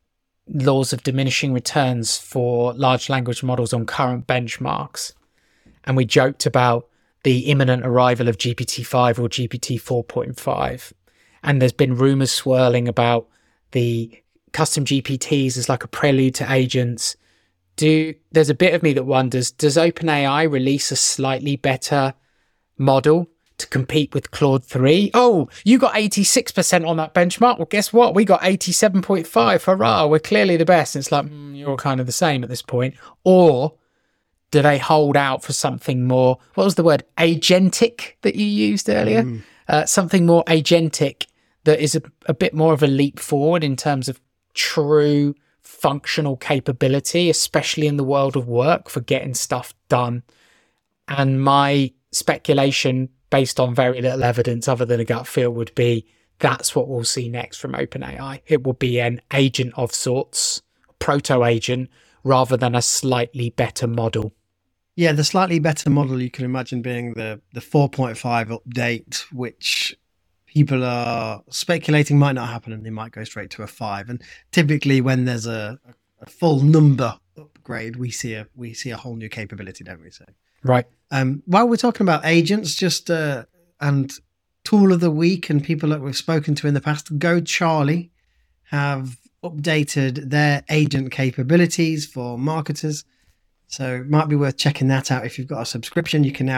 Speaker 2: laws of diminishing returns for large language models on current benchmarks, and we joked about the imminent arrival of G P T five or G P T four point five, and there's been rumors swirling about the custom G P Ts as like a prelude to agents. Do there's a bit of me that wonders, does OpenAI release a slightly better model to compete with Claude three? Oh, you got eighty-six percent on that benchmark. Well, guess what? We got eighty-seven point five. Hurrah, we're clearly the best. And it's like, mm, you're kind of the same at this point. Or do they hold out for something more, what was the word, agentic that you used earlier? Mm. Uh, something more agentic that is a, a bit more of a leap forward in terms of true functional capability, especially in the world of work for getting stuff done. And my speculation, based on very little evidence other than a gut feel, would be that's what we'll see next from OpenAI. It will be an agent of sorts, proto-agent, rather than a slightly better model.
Speaker 3: Yeah, the slightly better model you can imagine being the, the four point five update, which people are speculating might not happen and they might go straight to a five. And typically when there's a, a full number upgrade, we see a we see a whole new capability, don't we? So
Speaker 2: right.
Speaker 3: Um, while we're talking about agents, just uh, and tool of the week and people that we've spoken to in the past, GoCharlie have updated their agent capabilities for marketers. So it might be worth checking that out. If you've got a subscription, you can now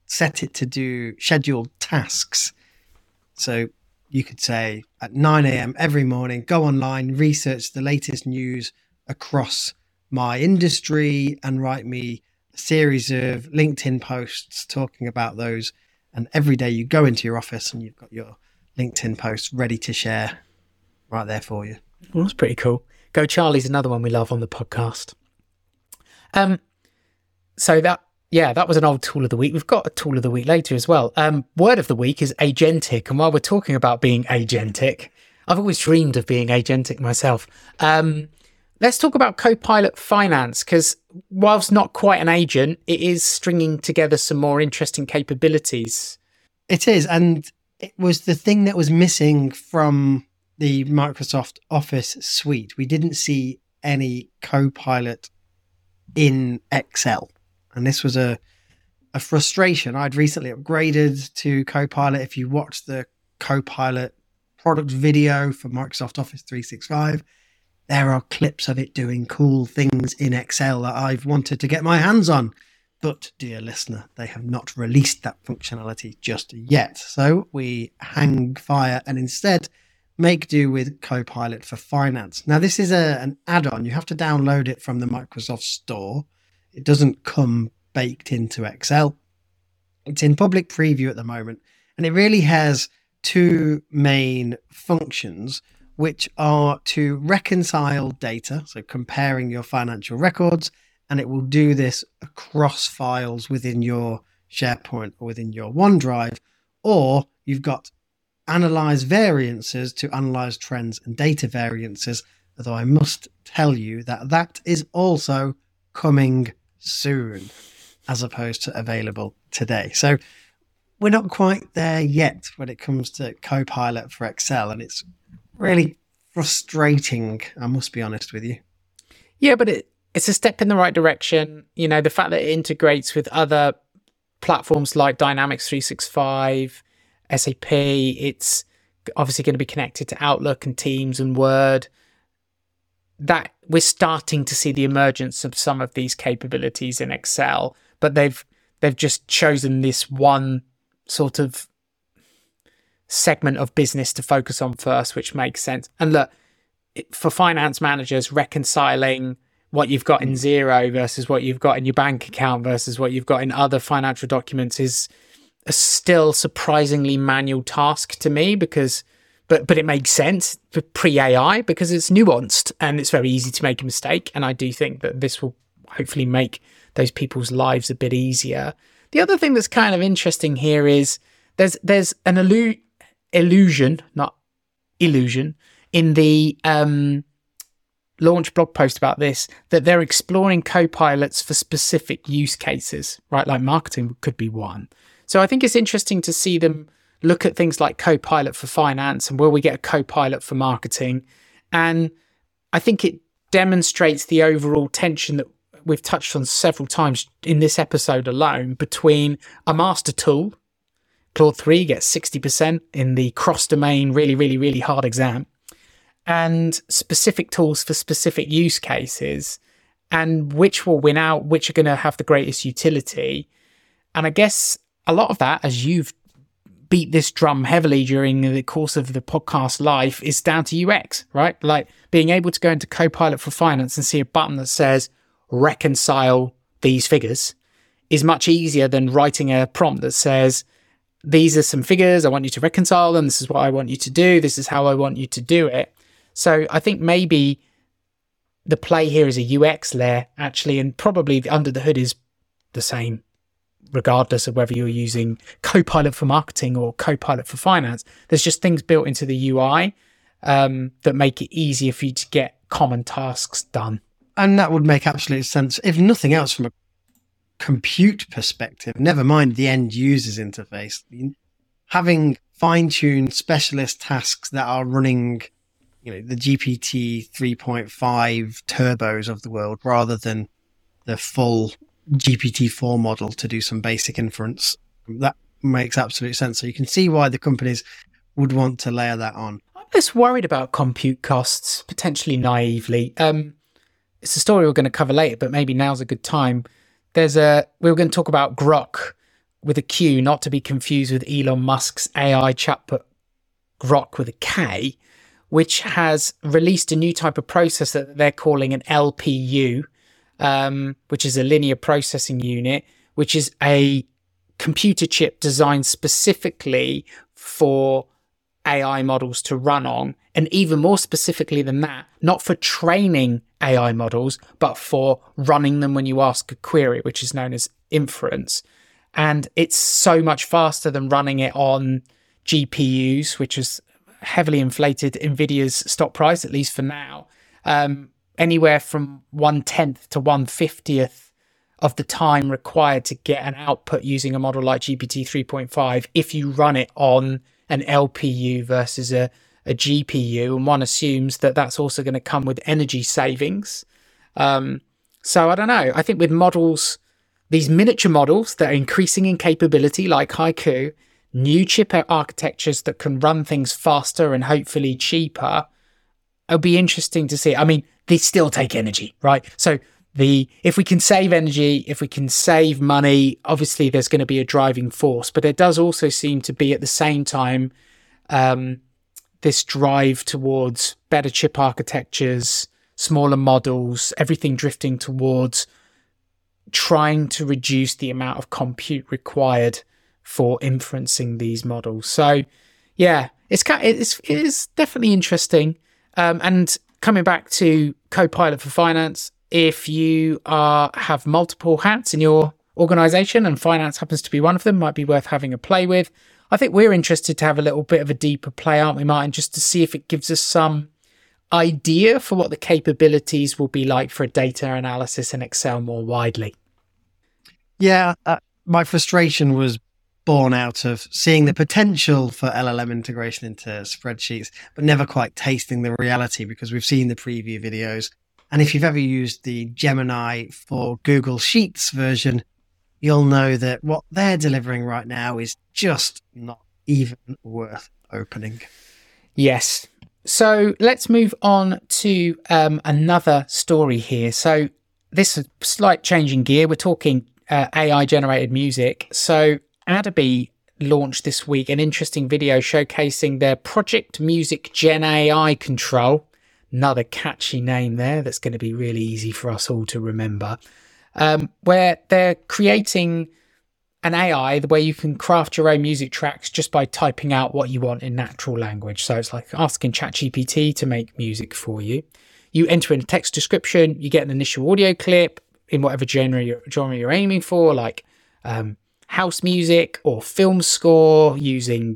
Speaker 3: set it to do scheduled tasks. So you could say at nine a.m. every morning, go online, research the latest news across my industry and write me a series of LinkedIn posts talking about those. And every day you go into your office and you've got your LinkedIn posts ready to share right there for you.
Speaker 2: Well, that's pretty cool. Go Charlie's another one we love on the podcast. Um, so that, yeah, that was an old tool of the week. We've got a tool of the week later as well. Um, word of the week is agentic. And while we're talking about being agentic, I've always dreamed of being agentic myself. Um, let's talk about Copilot Finance, because whilst not quite an agent, it is stringing together some more interesting capabilities.
Speaker 3: It is. And it was the thing that was missing from the Microsoft Office suite. We didn't see any Copilot in Excel. And this was a a frustration. I'd recently upgraded to Copilot. If you watch the Copilot product video for Microsoft Office three sixty-five, there are clips of it doing cool things in Excel that I've wanted to get my hands on. But, dear listener, they have not released that functionality just yet. So we hang fire and instead make do with Copilot for Finance. Now, this is a, an add-on. You have to download it from the Microsoft Store. It doesn't come baked into Excel. It's in public preview at the moment. And it really has two main functions, which are to reconcile data, so comparing your financial records, and it will do this across files within your SharePoint or within your OneDrive, or you've got analyze variances to analyze trends and data variances, although I must tell you that that is also coming soon as opposed to available today. So we're not quite there yet when it comes to Copilot for Excel, and it's really frustrating, I must be honest with you.
Speaker 2: Yeah, but it, it's a step in the right direction. You know, the fact that it integrates with other platforms like Dynamics three sixty-five, S A P, it's obviously going to be connected to Outlook and Teams and Word. That we're starting to see the emergence of some of these capabilities in Excel, but they've they've just chosen this one sort of segment of business to focus on first, which makes sense. And look, it, for finance managers, reconciling what you've got in Xero versus what you've got in your bank account versus what you've got in other financial documents is a still surprisingly manual task to me, because but but it makes sense for pre-A I because it's nuanced and it's very easy to make a mistake. And I do think that this will hopefully make those people's lives a bit easier. The other thing that's kind of interesting here is there's there's an illu- illusion, not illusion, in the um, launch blog post about this, that they're exploring copilots for specific use cases, right? Like marketing could be one. So I think it's interesting to see them look at things like Copilot for Finance and will we get a Copilot for marketing? And I think it demonstrates the overall tension that we've touched on several times in this episode alone between a master tool, Claude three gets sixty percent in the cross-domain, really, really, really hard exam, and specific tools for specific use cases, and which will win out, which are going to have the greatest utility. And I guess a lot of that, as you've beat this drum heavily during the course of the podcast life, is down to U X, right? Like being able to go into Copilot for Finance and see a button that says reconcile these figures is much easier than writing a prompt that says, these are some figures, I want you to reconcile them, this is what I want you to do, this is how I want you to do it. So I think maybe the play here is a U X layer, actually, and probably under the hood is the same, regardless of whether you're using Copilot for marketing or Copilot for finance. There's just things built into the U I um, that make it easier for you to get common tasks done.
Speaker 3: And that would make absolute sense, if nothing else, from a compute perspective, never mind the end user's interface. Having fine-tuned specialist tasks that are running, you know, the G P T three point five turbos of the world rather than the full G P T four model to do some basic inference, that makes absolute sense. So you can see why the companies would want to layer that on.
Speaker 2: I'm just worried about compute costs, potentially naively. Um, it's a story we're going to cover later, but maybe now's a good time. There's a we were going to talk about Grok with a Q, not to be confused with Elon Musk's A I chatbot Grok with a K, which has released a new type of processor that they're calling an L P U, um, which is a linear processing unit, which is a computer chip designed specifically for A I models to run on. And even more specifically than that, not for training A I models, but for running them when you ask a query, which is known as inference. And it's so much faster than running it on G P Us, which has heavily inflated NVIDIA's stock price, at least for now. Um, anywhere from one-tenth to one-fiftieth of the time required to get an output using a model like G P T three point five if you run it on an L P U versus a, a G P U. And one assumes that that's also going to come with energy savings. Um, so I don't know. I think with models, these miniature models that are increasing in capability like Haiku, new chip architectures that can run things faster and hopefully cheaper, it'll be interesting to see. I mean, they still take energy, right? So the if we can save energy, if we can save money, obviously there's going to be a driving force. But there does also seem to be at the same time um, this drive towards better chip architectures, smaller models, everything drifting towards trying to reduce the amount of compute required for inferencing these models. So yeah, it's it's it is definitely interesting. Um, and coming back to Copilot for Finance, if you are have multiple hats in your organization and finance happens to be one of them, might be worth having a play with. I think we're interested to have a little bit of a deeper play, aren't we, Martin, just to see if it gives us some idea for what the capabilities will be like for data analysis in Excel more widely.
Speaker 3: Yeah, uh, my frustration was born out of seeing the potential for L L M integration into spreadsheets, but never quite tasting the reality because we've seen the preview videos. And if you've ever used the Gemini for Google Sheets version, you'll know that what they're delivering right now is just not even worth opening.
Speaker 2: Yes. So let's move on to um, another story here. So this is a slight change in gear. We're talking uh, A I generated music. So Adobe launched this week an interesting video showcasing their Project Music Gen A I control. Another catchy name there that's going to be really easy for us all to remember. Um, where they're creating an A I the way you can craft your own music tracks just by typing out what you want in natural language. So it's like asking ChatGPT to make music for you. You enter in a text description, you get an initial audio clip in whatever genre you're, genre you're aiming for, like um, house music or film score using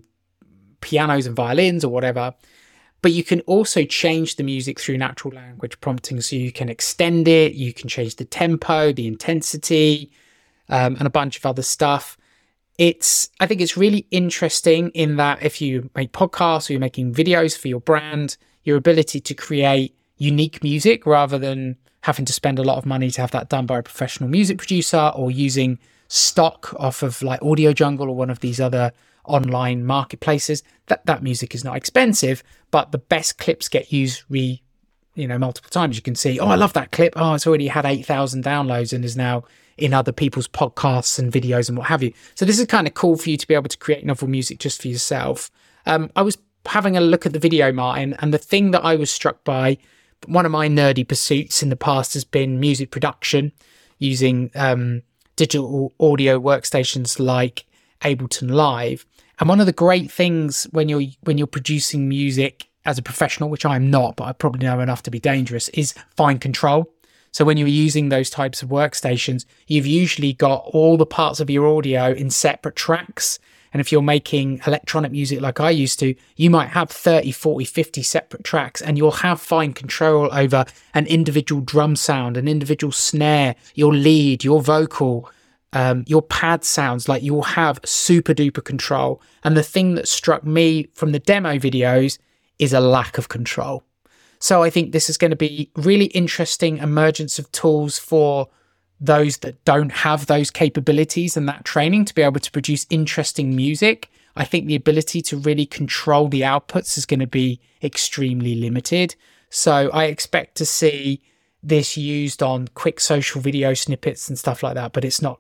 Speaker 2: pianos and violins or whatever. But you can also change the music through natural language prompting. So you can extend it, you can change the tempo, the intensity, um, and a bunch of other stuff. It's, I think it's really interesting in that if you make podcasts or you're making videos for your brand, your ability to create unique music rather than having to spend a lot of money to have that done by a professional music producer or using stock off of like Audio Jungle or one of these other online marketplaces. That that music is not expensive, but the best clips get used re you know multiple times. You can see, oh, I love that clip, oh, it's already had eight thousand downloads and is now in other people's podcasts and videos and what have you. So this is kind of cool for you to be able to create novel music just for yourself. um I was having a look at the video, Martin, and the thing that I was struck by, one of my nerdy pursuits in the past has been music production using um digital audio workstations like Ableton Live. And one of the great things when you're when you're producing music as a professional, which I'm not, but I probably know enough to be dangerous, is fine control. So when you're using those types of workstations, you've usually got all the parts of your audio in separate tracks. And if you're making electronic music like I used to, you might have thirty, forty, fifty separate tracks, and you'll have fine control over an individual drum sound, an individual snare, your lead, your vocal, Um, your pad sounds. Like you'll have super duper control. And the thing that struck me from the demo videos is a lack of control. So I think this is going to be really interesting emergence of tools for those that don't have those capabilities and that training to be able to produce interesting music. I think the ability to really control the outputs is going to be extremely limited. So I expect to see this used on quick social video snippets and stuff like that, but it's not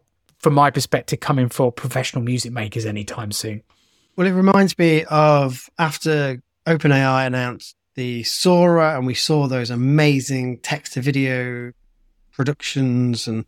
Speaker 2: from my perspective, coming for professional music makers anytime soon.
Speaker 3: Well, it reminds me of after OpenAI announced the Sora, and we saw those amazing text-to-video productions, and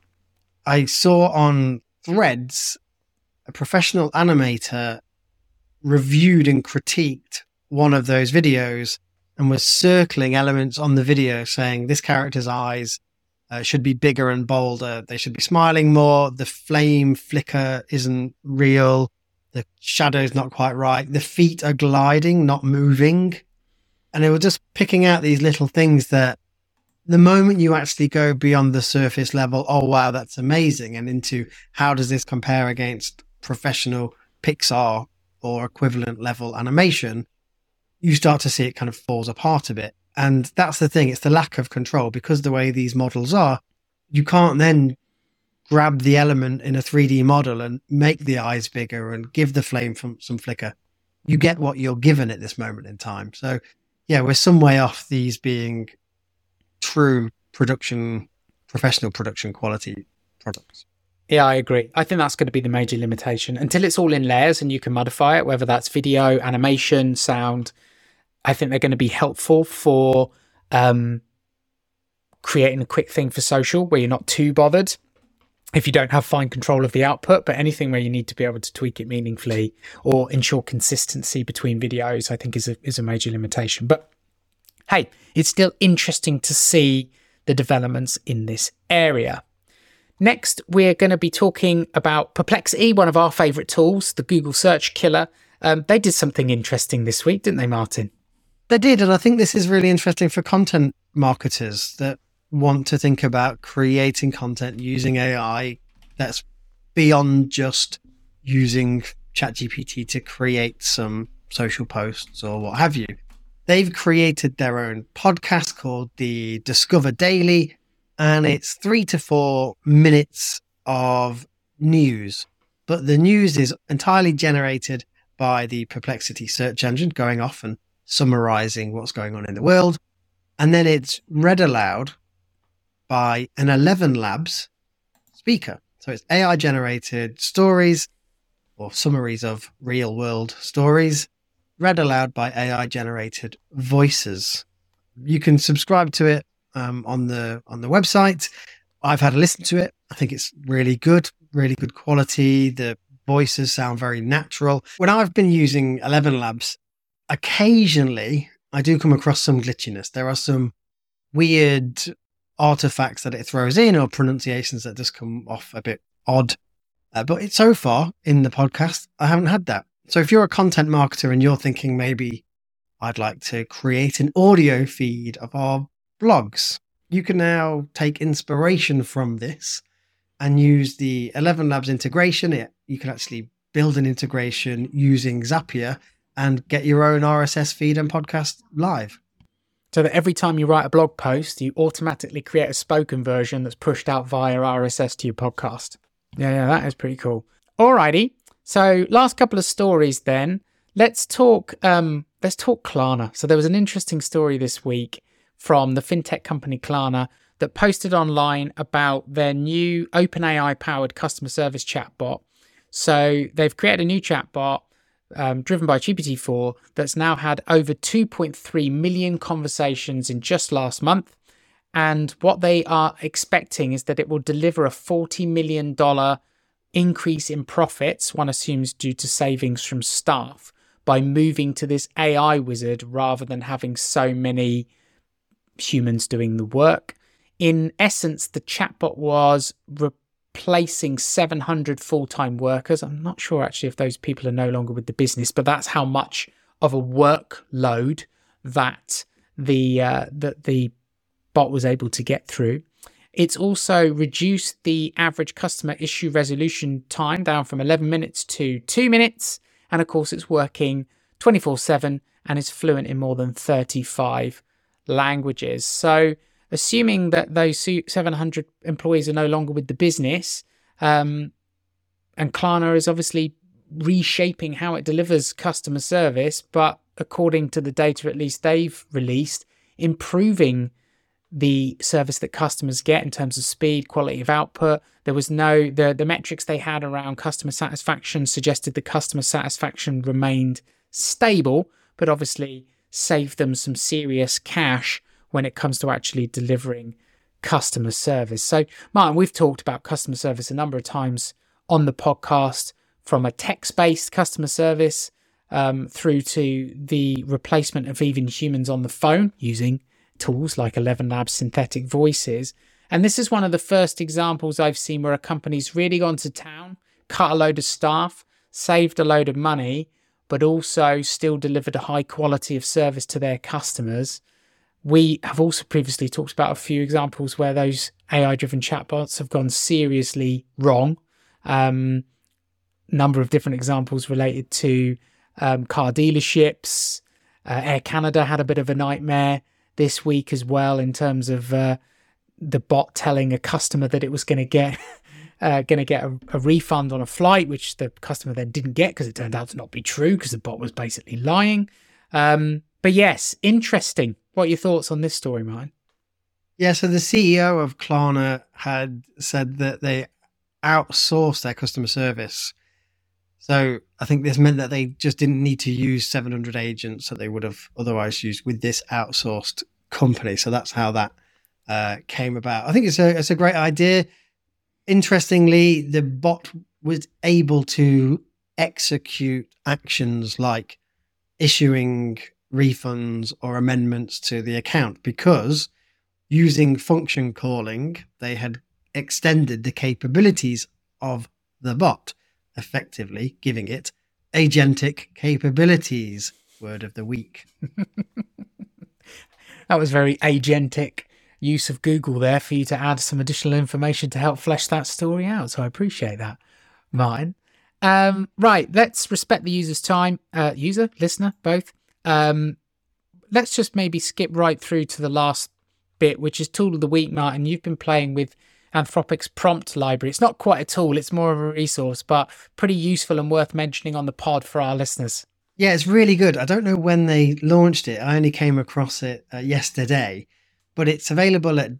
Speaker 3: I saw on Threads a professional animator reviewed and critiqued one of those videos and was circling elements on the video saying this character's eyes uh, should be bigger and bolder. They should be smiling more. The flame flicker isn't real. The shadow's not quite right. The feet are gliding, not moving. And they were just picking out these little things that the moment you actually go beyond the surface level, oh, wow, that's amazing, and into how does this compare against professional Pixar or equivalent level animation, you start to see it kind of falls apart a bit. And that's the thing. It's the lack of control, because the way these models are, you can't then grab the element in a three D model and make the eyes bigger and give the flame from some flicker. You get what you're given at this moment in time. So yeah, we're some way off these being true production, professional production quality products.
Speaker 2: Yeah, I agree. I think that's going to be the major limitation until it's all in layers and you can modify it, whether that's video, animation, sound. I think they're going to be helpful for um, creating a quick thing for social where you're not too bothered if you don't have fine control of the output, but anything where you need to be able to tweak it meaningfully or ensure consistency between videos, I think is a, is a major limitation. But hey, it's still interesting to see the developments in this area. Next, we're going to be talking about Perplexity, one of our favourite tools, the Google search killer. Um, they did something interesting this week, didn't they, Martin?
Speaker 3: They did, and I think this is really interesting for content marketers that want to think about creating content using A I that's beyond just using ChatGPT to create some social posts or what have you. They've created their own podcast called the Discover Daily, and it's three to four minutes of news. But the news is entirely generated by the Perplexity search engine, going off and summarizing what's going on in the world. And then it's read aloud by an eleven Labs speaker. So it's A I generated stories or summaries of real world stories read aloud by A I generated voices. You can subscribe to it um, on the on the website. I've had a listen to it. I think it's really good, really good quality. The voices sound very natural. When I've been using eleven Labs, occasionally I do come across some glitchiness. There are some weird artifacts that it throws in or pronunciations that just come off a bit odd. Uh, but it, so far in the podcast, I haven't had that. So if you're a content marketer and you're thinking maybe I'd like to create an audio feed of our blogs, you can now take inspiration from this and use the eleven Labs integration. It, you can actually build an integration using Zapier and get your own R S S feed and podcast live.
Speaker 2: So that every time you write a blog post, you automatically create a spoken version that's pushed out via R S S to your podcast. Yeah, yeah, that is pretty cool. Alrighty. So last couple of stories then. Let's talk um, let's talk Klarna. So there was an interesting story this week from the fintech company Klarna that posted online about their new OpenAI powered customer service chatbot. So they've created a new chatbot um, driven by G P T four that's now had over two point three million conversations in just last month. And what they are expecting is that it will deliver a forty million dollars increase in profits, one assumes due to savings from staff, by moving to this A I wizard rather than having so many humans doing the work. In essence, the chatbot was replacing seven hundred full-time workers. I'm not sure actually if those people are no longer with the business, but that's how much of a workload that the uh, that the bot was able to get through. It's also reduced the average customer issue resolution time down from eleven minutes to two minutes. And of course, it's working twenty-four seven and is fluent in more than thirty-five languages. So assuming that those seven hundred employees are no longer with the business, um, and Klarna is obviously reshaping how it delivers customer service, but according to the data at least they've released, improving the service that customers get in terms of speed, quality of output. There was no, the, the metrics they had around customer satisfaction suggested the customer satisfaction remained stable, but obviously saved them some serious cash when it comes to actually delivering customer service. So, Martin, we've talked about customer service a number of times on the podcast, from a text-based customer service um, through to the replacement of even humans on the phone using tools like Eleven Labs synthetic voices. And this is one of the first examples I've seen where a company's really gone to town, cut a load of staff, saved a load of money, but also still delivered a high quality of service to their customers. We have also previously talked about a few examples where those A I-driven chatbots have gone seriously wrong. Um, number of different examples related to um, car dealerships. Uh, Air Canada had a bit of a nightmare this week as well in terms of uh, the bot telling a customer that it was going to get uh, going to get a, a refund on a flight, which the customer then didn't get because it turned out to not be true because the bot was basically lying. Um, but yes, interesting. What are your thoughts on this story, Martin?
Speaker 3: Yeah, so the C E O of Klarna had said that they outsourced their customer service. So I think this meant that they just didn't need to use seven hundred agents that they would have otherwise used with this outsourced company. So that's how that uh, came about. I think it's a it's a great idea. Interestingly, the bot was able to execute actions like issuing refunds or amendments to the account because using function calling, they had extended the capabilities of the bot, effectively giving it agentic capabilities. Word of the week.
Speaker 2: That was very agentic use of Google there for you to add some additional information to help flesh that story out. So I appreciate that, Martin. Um, right, let's respect the user's time. Uh, user, listener, both. Um, let's just maybe skip right through to the last bit, which is tool of the week, Martin. You've been playing with Anthropic's prompt library. It's not quite a tool, it's more of a resource, but pretty useful and worth mentioning on the pod for our listeners.
Speaker 3: Yeah, it's really good. I don't know when they launched it. I only came across it uh, yesterday, but it's available at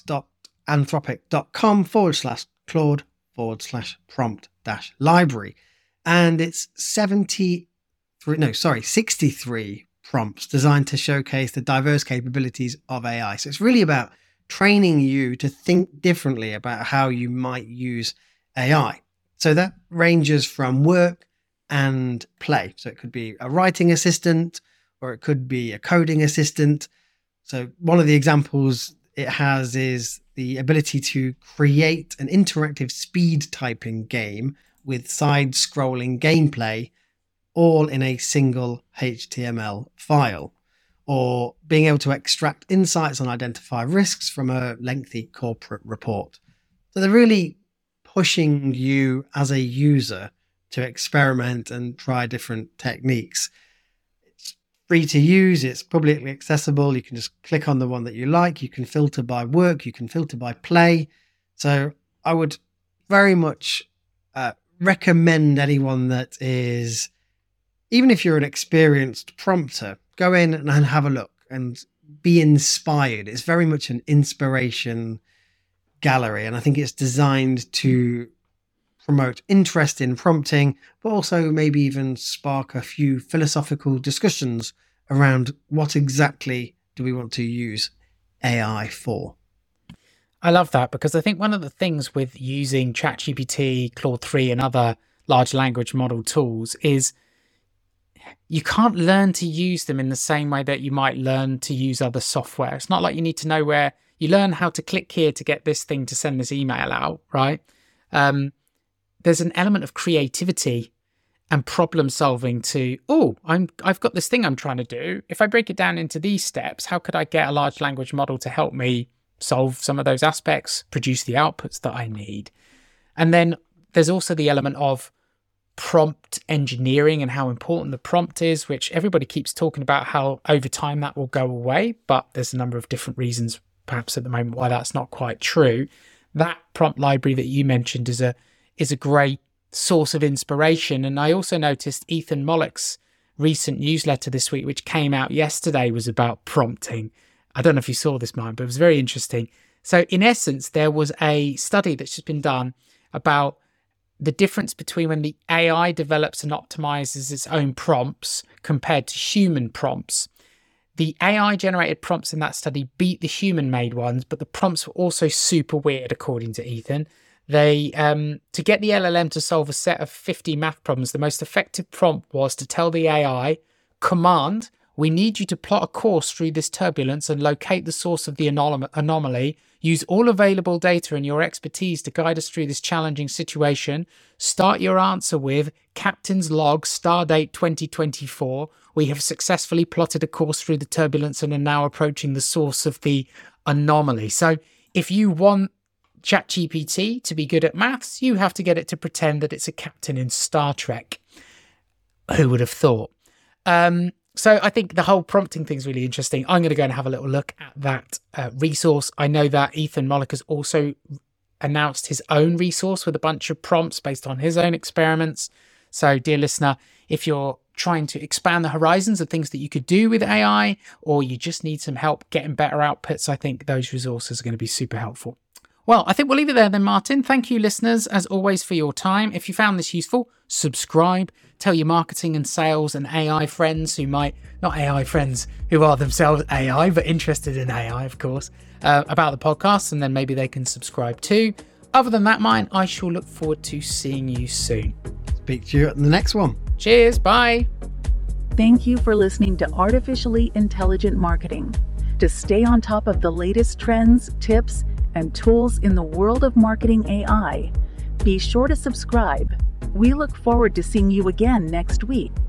Speaker 3: docs.anthropic.com forward slash Claude forward slash prompt dash library. And it's seventy-three, no, sorry, sixty-three prompts designed to showcase the diverse capabilities of A I. So it's really about training you to think differently about how you might use A I. So that ranges from work and play. So it could be a writing assistant or it could be a coding assistant. So one of the examples it has is the ability to create an interactive speed typing game with side-scrolling gameplay all in a single H T M L file, or being able to extract insights and identify risks from a lengthy corporate report. So they're really pushing you as a user to experiment and try different techniques. It's free to use, it's publicly accessible. You can just click on the one that you like. You can filter by work, you can filter by play. So I would very much uh, recommend anyone that is, even if you're an experienced prompter, go in and have a look and be inspired. It's very much an inspiration gallery. And I think it's designed to promote interest in prompting, but also maybe even spark a few philosophical discussions around what exactly do we want to use A I for.
Speaker 2: I love that, because I think one of the things with using ChatGPT, Claude three and other large language model tools is you can't learn to use them in the same way that you might learn to use other software. It's not like you need to know where you learn how to click here to get this thing to send this email out, right? Um, there's an element of creativity and problem solving to, oh, I'm, I've got this thing I'm trying to do. If I break it down into these steps, how could I get a large language model to help me solve some of those aspects, produce the outputs that I need? And then there's also the element of prompt engineering and how important the prompt is, which everybody keeps talking about how over time that will go away, but there's a number of different reasons perhaps at the moment why that's not quite true. That prompt library that you mentioned is a is a great source of inspiration. And I also noticed Ethan Mollick's recent newsletter this week, which came out yesterday, was about prompting. I don't know if you saw this, Martin, but it was very interesting. So in essence, there was a study that's just been done about the difference between when the A I develops and optimizes its own prompts compared to human prompts. The A I-generated prompts in that study beat the human-made ones, but the prompts were also super weird, according to Ethan. They um, to get the L L M to solve a set of fifty math problems, the most effective prompt was to tell the A I, command, we need you to plot a course through this turbulence and locate the source of the anom- anomaly. Use all available data and your expertise to guide us through this challenging situation. Start your answer with Captain's log, stardate twenty twenty-four. We have successfully plotted a course through the turbulence and are now approaching the source of the anomaly. So if you want ChatGPT to be good at maths, you have to get it to pretend that it's a captain in Star Trek. Who would have thought? Um, so I think the whole prompting thing is really interesting. I'm going to go and have a little look at that uh, resource. I know that Ethan Mollick has also announced his own resource with a bunch of prompts based on his own experiments. So, dear listener, if you're trying to expand the horizons of things that you could do with A I, or you just need some help getting better outputs, I think those resources are going to be super helpful. Well, I think we'll leave it there then, Martin. Thank you, listeners, as always, for your time. If you found this useful, subscribe, tell your marketing and sales and A I friends who might, not A I friends who are themselves A I, but interested in A I, of course, uh, about the podcast, and then maybe they can subscribe too. Other than that, mine, I shall look forward to seeing you soon.
Speaker 3: Speak to you at the next one.
Speaker 2: Cheers. Bye.
Speaker 1: Thank you for listening to Artificially Intelligent Marketing. To stay on top of the latest trends, tips, and tools in the world of marketing A I, be sure to subscribe. We look forward to seeing you again next week.